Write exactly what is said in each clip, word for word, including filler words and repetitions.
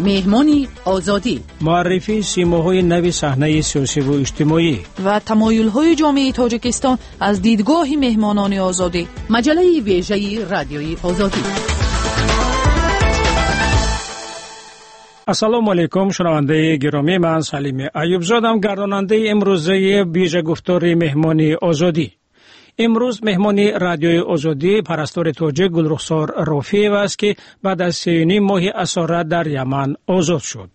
مهمانی آزادی، معرفی سیماهای نوی صحنه سیاسی و اجتماعی و تمایل‌های جامعه تاجیکستان از دیدگاه مهمانان آزادی. مجله ویژه رادیوی آزادی. السلام علیکم شنونده گرامی، من سلیم ایوب زادم، گرداننده امروزه ویژه گفتار مهمانی آزادی. امروز مهمانی رادیوی آزادی پرستار تاجیک گلرخسار رافیف است که بعد از سه و نیم ماه اسارت در یمن آزاد شد.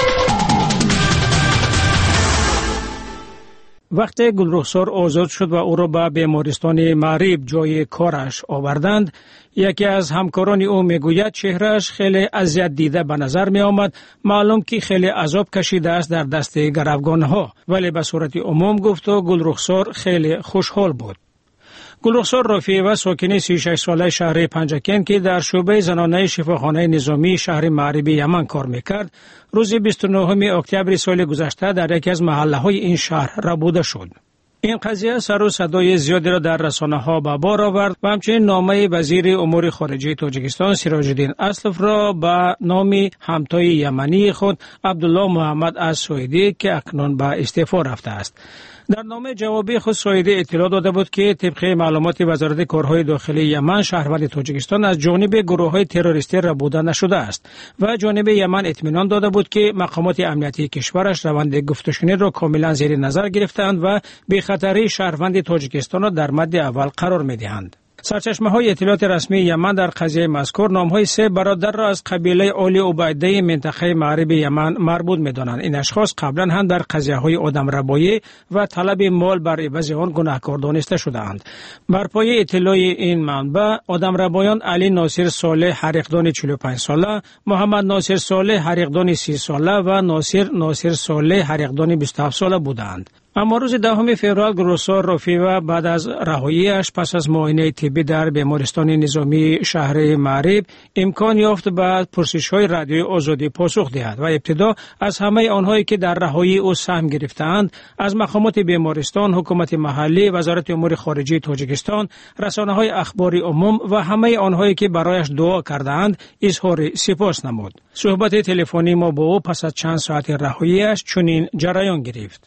وقتی گلرخسار آزاد شد و او را به بیمارستان معریب جای کارش آوردند، یکی از همکاران او میگوید چهرهش خیلی اذیت دیده به نظر می آمد. معلوم که خیلی عذاب کشیده است در دست گروگانها، ولی به صورت عموم گفت و گلرخسار خیلی خوشحال بود. گلرخسار رافیف ساکن سی و شش ساله شهر پنجکن که در شعبه زنانه شفاخانه نظامی شهر معریب یمن کار میکرد، روز بیست و نهم اکتبر سال گذشته در یکی از محله های این شهر ربوده شد. این قضیه سر و صدای زیادی را در رسانه ها به بار آورد و همچنین نامه وزیر امور خارجه تاجیکستان سراج الدین اسلف را به نام همتای یمنی خود عبدالله محمد از سویدی که اکنون به استعفا رفته است. در نامه جوابی خود سویدی اطلاع داده بود که طبق معلومات وزارت کارهای داخلی یمن، شهروند تاجیکستان از جانب گروه‌های تروریستی ربوده نشده است و جانب یمن اطمینان داده بود که مقامات امنیتی کشورش روند گفتگو را کاملا زیر نظر گرفتند و به خطر شهروند تاجیکستان را در مد اول قرار می‌دهند. سرچشمه‌های اطلاعات رسمی یمن در قضیه مذکور نام‌های سه برادر را از قبیله آل عبیده منطقه معریب یمن مربوط می‌دانند. این اشخاص قبلا هم در قضیه‌های آدمربایی و طلب مال بر عوض آن گناهکار دانسته شده‌اند. بر پایه اطلاع این منبع، آدمربایان علی ناصر صالح حریقدان چهل و پنج ساله، محمد ناصر صالح حریقدان سی ساله و ناصر ناصر صالح حریقدان بیست و هفت ساله بودند. اما روز دهم فوریه گلرخسار رافیف بعد از رهایی‌اش پس از معاینه طبی در بیمارستان نظامی شهر معریب امکان یافت به پرسش‌های رادیوی آزادی پاسخ دهد و ابتدا از همه آنهایی که در رهایی او سهم گرفتند، از مقامات بیمارستان، حکومت محلی، وزارت امور خارجه تاجیکستان، رسانه‌های اخباری عموم و همه آنهایی که برایش دعا کردند اظهار سپاس نمود. صحبت تلفنی ما با او پس از چند ساعت رهایی‌اش چنین جریان گرفت.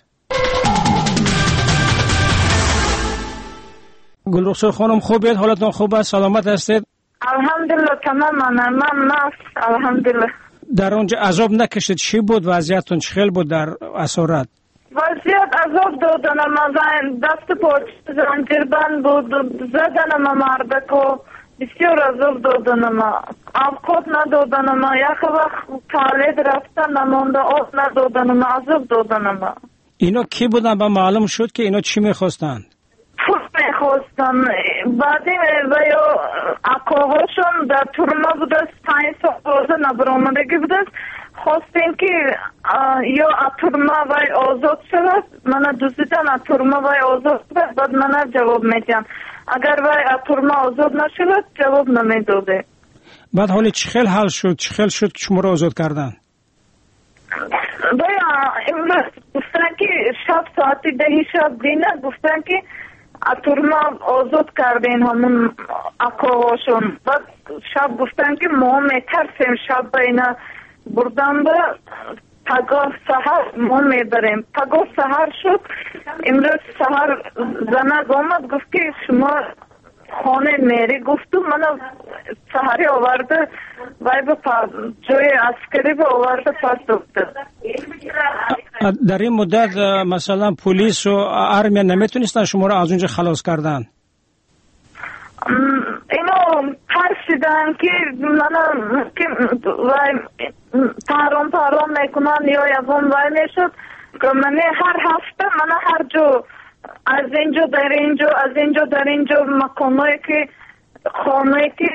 گلرخسار خانم خوبید؟ حالتون خوب است؟ سلامت هستید؟ الحمدلله تمام. من من الحمدلله. در اونجا عذاب نکشید؟ چی بود وضعیتون؟ چه خیلی بود در اسارت؟ وضعیت عذاب دادن من، دست پاچ زنجیربند بود، زدن من مردکو، بسیار عذاب دادن من، اوقات ندادن من، یک وقت طالب رفتن نمانده، آب ندادن من، عذاب دادن من. اینا کی بودن؟ با معلوم شد که اینا چی میخواستن؟ پول میخواستن. بعدی یا اکاهاشون در تورما بوده، پنج سال بازه نبرامدگی بوده، خواستیم که یا تورما وی آزاد شد. من دوزیدن تورما وی آزاد شد، بعد من جواب میدیم. اگر وی تورما آزاد نشد جواب نمیداده. بعد حالی چه خیل حل شد؟ چه خیل شد که شما را آزاد کردن؟ بایا امروز گفتن که شب ساعتی دهی شب دینه گفتن که تورما آزاد کردین همون اکاهاشون. بعد شب گفتن که ما میترسیم شب بینه بردن به پگاه سهر ما میبریم. پگاه سهر شد. امروز سهر زنگ آمد گفت که شما خانه میری. گفتم من سهری آورده وای به جای عسکری به آورده پس دکتر. در این مدت مثلا پلیس و ارمیه نمیتونستن شما را از اونجا خلاص کردن؟ اینو ترسیدن که من که وای پرام پرام میکنن یا یکم وای میشد که من هر هفته من هر جو از اینجا در اینجا از اینجا در اینجا مکانایی که خانه‌ای که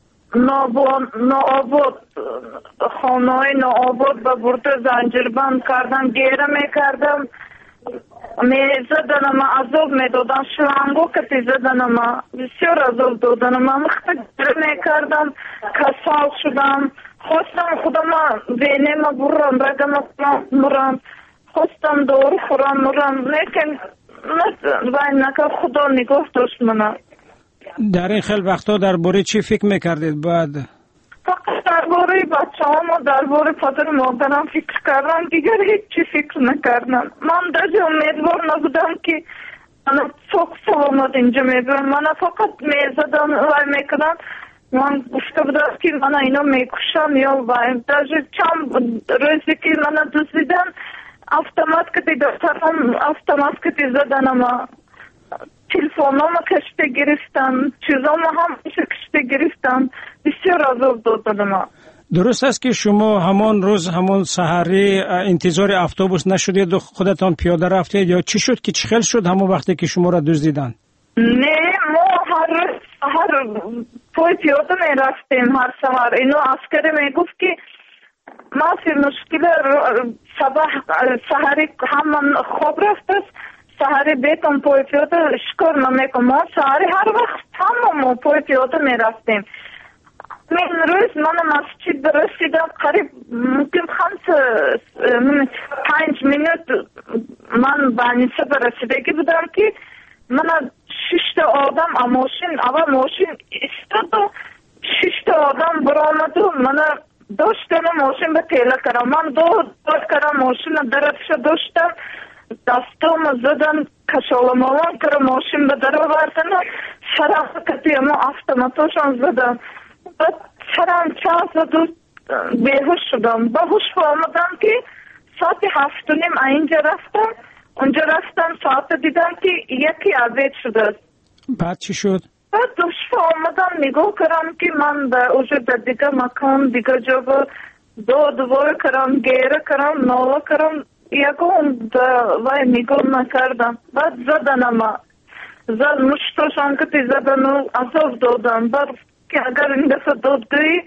نابود خانه‌ای نابود به برده زنجیربند کردن، گیره میکردم، میزدن ما، عذاب میدادن، شلنگو کتی زدن ما، بسیار عذاب دادن ما، مخت گیره میکردم، کسال شدم، خواستم خودم بینه ما برم رگم برم، خواستم دور خورم برم، لیکن وای نکه خدا نگاه داشت منو. در این خیلی وقتا در باره چی فکر میکردید بعد؟ فقط درباره بچه‌هام و درباره پدر و مادرم فکر کردم، دیگر هیچی فکر نکردم. من در امیدوار نبودم که من سوک سلامت اینجا میبرم. من فقط میزدم و میکردم. من گفته بودم که من اینا میکشم یا بایم. در چند روزی که من دوزیدم автомат кати дастам автомат кати заданама телефонома каште гирифтам чизома ҳам каште гирифтам бисёр азоб додам. درست است که شما همان روز همان سحری انتظار اتوبوس نشدید و خودتان پیاده رفتید یا چی شد که چه خیلی شد همون وقتی که شما را دزدیدن؟ نه ما هر هر پای پیاده می رفتیم هر سحر. اینو عسکر میگفت که ما فی مشکل صبح سحری هم خوب رفت است سحری بیتم پای پیاده شکر نمیکنم. ما سحری هر وقت هم ما پای پیاده می رفتیم. من روز من مسجد رسیدم قریب ممکن خمس پنج منوت من بانیسه برسیدگی بودم که من شش تا آدم ماشین اول ماشین استاد و شش تا آدم برآمد و من داشتم ماشین به تیله کردم. من دو دو کردم ماشین درفش داشتم دستم زدم کشالمالان کردم ماشین به در آوردن سرم کتی اما автоматошان زدم. بعد سرم چند زد و بیهوش شدم. به هوش آمدم که ساعت هفت و نیم اینجا رفتم. اونجا رفتم ساعت دیدم که یکی عوید شده. بعد چی شد؟ بعد دوش آمدم نگاه کردم که من به اوجه در دیگه مکان دیگه جا دو دوار کردم گیره کردم ناله کردم یکم وای نگاه نکردم. بعد زدن اما زد مشتاشان کتی زدن و عذاب دادم. بعد که اگر این دفعه دادگاهی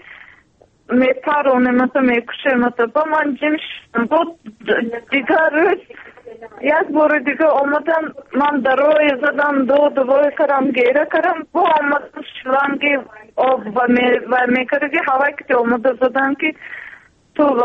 میپرونه متا میکشه متا با من جمع شدم. بود دیگر روز یک بار دیگه آمدم من دروی زدم دو دوای کردم گیره کردم با آمدم شلنگی آب و میکردی هوای که آمده زدم که تو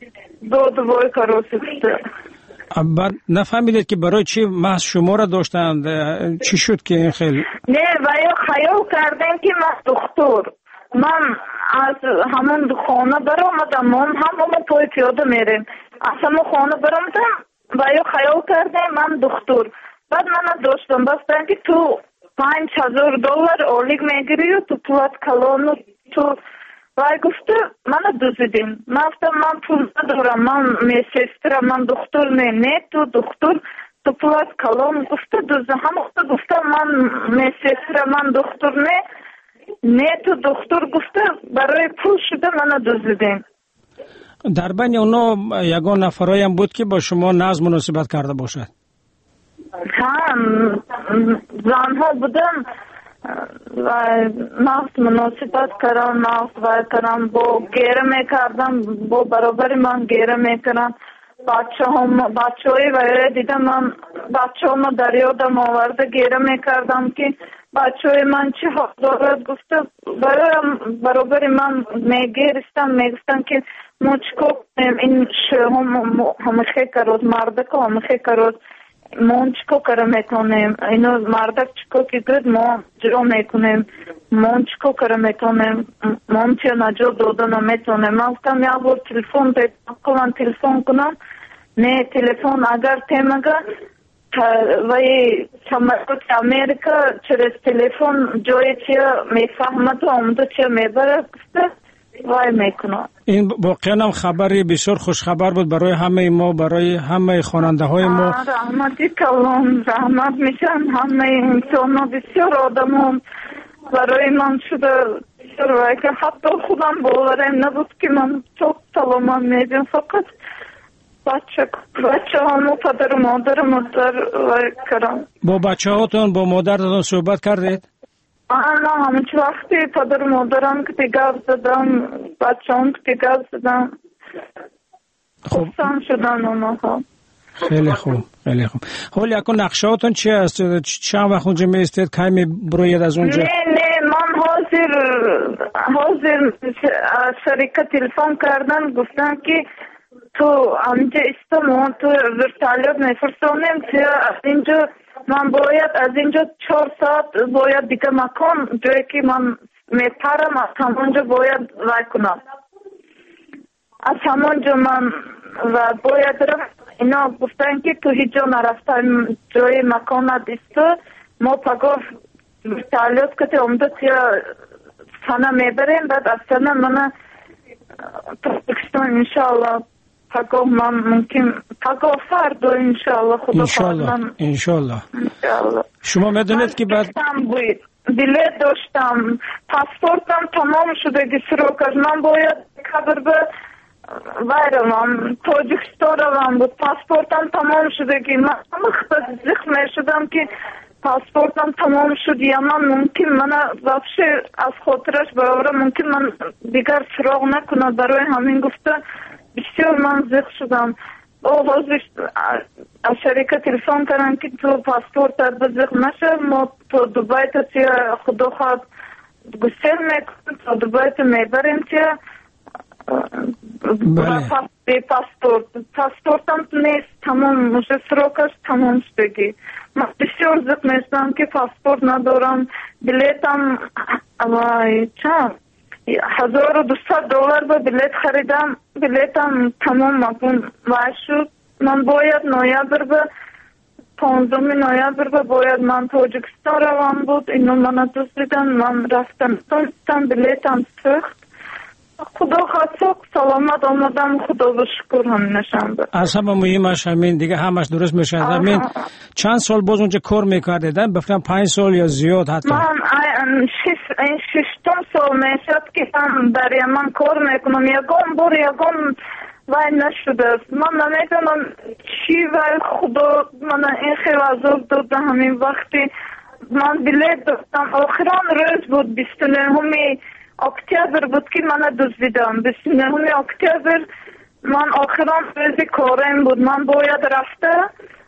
دو دوای کروسی بسته. بعد نفهمیدید که برای چی محض شما را داشتند؟ چی شد که این خیلی؟ نه ویا خیال کردن که من دکتر من از همون خانه برآمدم. من همون پای پیاده میریم از همون خانه برآمدم ویا خیال کردن من دکتر. بعد من داشتم بستن که تو پنج هزار دلار اولیگ میگیری و تو پولت کلانو تو وای گفته من دوزیدیم. من گفتم من پول ندارم من می سسترم من دکتر نه نه تو دکتر تو پولت کلان گفته دوزه هم گفته من می سسترم من دکتر نه نه تو دکتر گفته برای پول شده من دوزیدیم. در بین اونا یگان نفرایی هم بود که با شما نظم مناسبت کرده باشد؟ هم زنها بودن و نفس مناسبت کردم نفس وای کردم با گیره میکردم با برابر من گیره میکردم. بچه هم بچه های وای دیدم من بچه هم دریا دم آورده گیره میکردم که بچه های من چی حق دارد. گفته برابر من میگیرستم میگفتم که ما چکو این هم همخی کرد مرده که همخی کرد ما چکو کرده میکنیم اینو مرده چکو که گرد ما جرا میکنیم ما چکو کرده میکنیم ما چه نجا دادن میتونیم. من گفتم یا بار تلفن بکنم تلفن کنم نه تلفن اگر تیمگه وی سمرکت امریکا چرا تلفن جای چیه میفهمد و آمده چیه میبره گفته وای میکنم. این واقعا هم خبری بسیار خوش خبر بود برای همه ما برای همه خواننده های ما. رحمتی کلام رحمت میشن همه انسان ها بسیار آدم هم برای من شده بسیار وای که حتی خودم باورم نبود که من çok سلامت میدیم. فقط بچه بچه همو پدر و مادر مادر وای کردم. با بچه هاتون با مادرتون صحبت کردید؟ آنا همچ وقتی پدر و مادرم که دیگر زدم بچه هم که دیگر زدم خوبسان شدن اونا ها. خیلی خوب خیلی خوب. حالا یکن نقشه هاتون چی هست؟ چند وقت اونجا می استید کمی بروید از اونجا؟ نه نه من حاضر حاضر شرکت تلفن کردن گفتن که تو همجا استم تو ورتالیت میفرستانیم که از اینجا من باید از اینجا چهار ساعت باید دیگه مکان جایی که من میپرم از همونجا باید وای کنم. از همونجا من و باید رفت. اینا گفتن که تو هیچ جا نرفتن جای مکان ندیسته ما پگاه تعلیت کتی امدت یا سنه میبریم بعد از سنه من تاکستان انشاءالله پگاه من ممکن پگاه فردا انشاءالله خدا انشاءالله انشاءالله شما میدونید که بعد بلیت داشتم پاسپورتم تمام شده سروکش من باید کبر به وایروام تاجیکستان روم بود پاسپورتم تمام شده که من زخم شدم که پاسپورتم تمام شد یا من ممکن من وفشه از خاطرش برای ممکن من دیگر سراغ نکنم برای همین گفته بسیار من زخم شدم آوازش از شرکت تلفن کردن که تو پاسپورت بزخم نشه ما تو دوبای تا چیه خدا خواهد گسل میکنم تو دوبای تا میبریم چیه بله پاسپورت پاسپورتم نیست تمام مشه سروکش تمام شدگی من بسیار زخم نیستم که پاسپورت ندارم بلیتم وای چند هزار و دویست دلار با بلیت خریدم بلیتم تمام مکن وای شد من باید نویبر به پانزدهم نویبر به باید من تاجیکستان روم بود اینو من دزدیدن من رفتم تاجیکستان بلیتم سخت خدا خواهد سلامت آمدم خدا و شکر هم نشان بد از همه مهمش همین دیگه همش درست میشه همین چند سال باز اونجا کار میکردیدن بفرم پنج سال یا زیاد حتی من این ششتم سال میشد که هم در یمن کار میکنم یکم بار یکم وای نشده من نمیدونم چی وای خدا من این خیلی عذاب داده همین وقتی من بلیت داشتم آخران روز بود بیست و نهم اکتبر بود که من دزدیدم بیست و نهم اکتبر من آخران روز کارم بود من باید رفته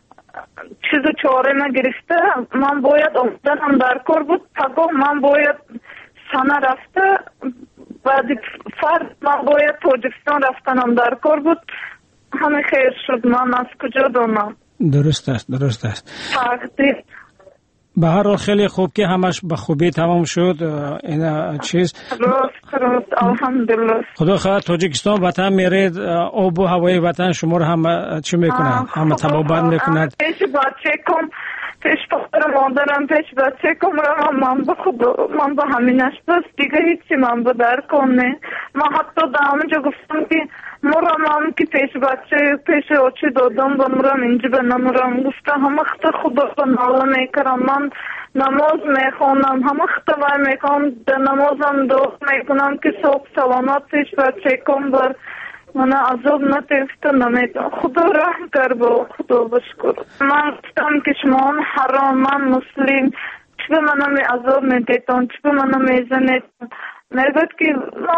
چیزو چاره نگرفته من باید آمدنم در کار بود پگاه من باید سنه رفته بعد فرد من باید تاجیکستان رفتنم در کار بود همه خیر شد من از کجا دونم درست است درست است تقدیر به هر حال خیلی خوب که همش به خوبی تمام شد این چیز راست راست الحمدلله خدا خواهد تاجیکستان وطن میرید آب و هوای وطن شما رو هم چی میکنند همه تبابت میکند پیش بچه کم پیش پسر مادرم پیش بچه کم رو من به خدا من به همینش بس دیگه هیچی من به در کنه من حتی دامه جا گفتم که مرم هم که پیش بچه پیش آچه دادم و مرم اینجا به نمرم گفتم همه خطا خدا به ناله میکرم من نماز میخونم همه خطا وای میکنم در نمازم دعا میکنم که صبح سلامت پیش بچه کم بر من عذاب نتیفته نمیدونم خدا رحم کر با خدا بشکر من گفتم که شما حرام من مسلم چی به منم عذاب میدیدن چی به منم میزنید میگوید که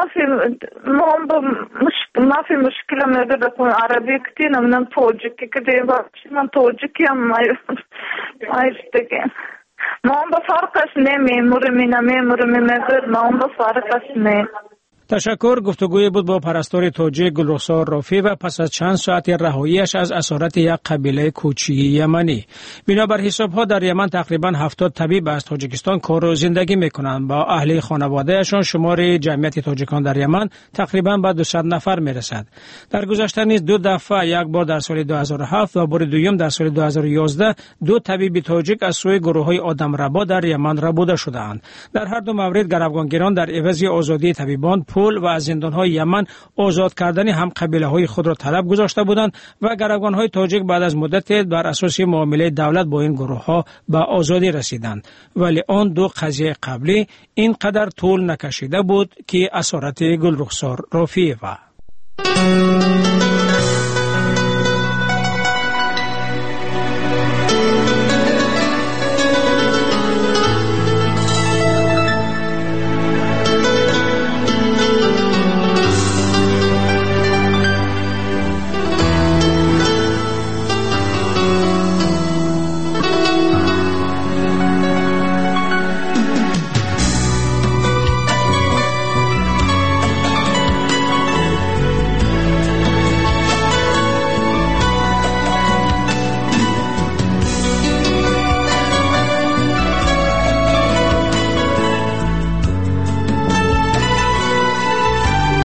ما فی مشکل میگوید بکن عربی کتی نمینم توجیکی کتی من توجیکی هم مایشتگیم ما هم به فرقش نمیمورمی نمیمورمی میگوید ما هم به فرقش نیم تشکر. گفتگوی بود با پرستار تاجیک گلرخسار رافی و پس از چند ساعت رهاییش از اسارت یک قبیله کوچی یمنی. بنابر حساب‌ها در یمن تقریباً هفتاد طبیب از تاجیکستان کار و زندگی می‌کنند. با اهل خانواده‌شان شمار جمعیت تاجیکان در یمن تقریباً به دویست نفر می‌رسد. در گذشته نیز دو دفعه، یک بار در سال دو هزار و هفت و بار دوم در سال دو هزار و یازده، دو طبیب تاجیک از سوی گروه‌های آدمربا در یمن ربوده شدند. در هر دو مورد گروگانگیران در عوض آزادی طبیبان و از زندان‌های یمن آزاد کردن هم قبیله‌های خود را طلب گذاشته بودند و گروگان‌های تاجیک بعد از مدت بر اساس معامله دولت با این گروه‌ها به آزادی رسیدند، ولی آن دو قضیه قبلی اینقدر طول نکشیده بود که اسارت گلرخسار رافی و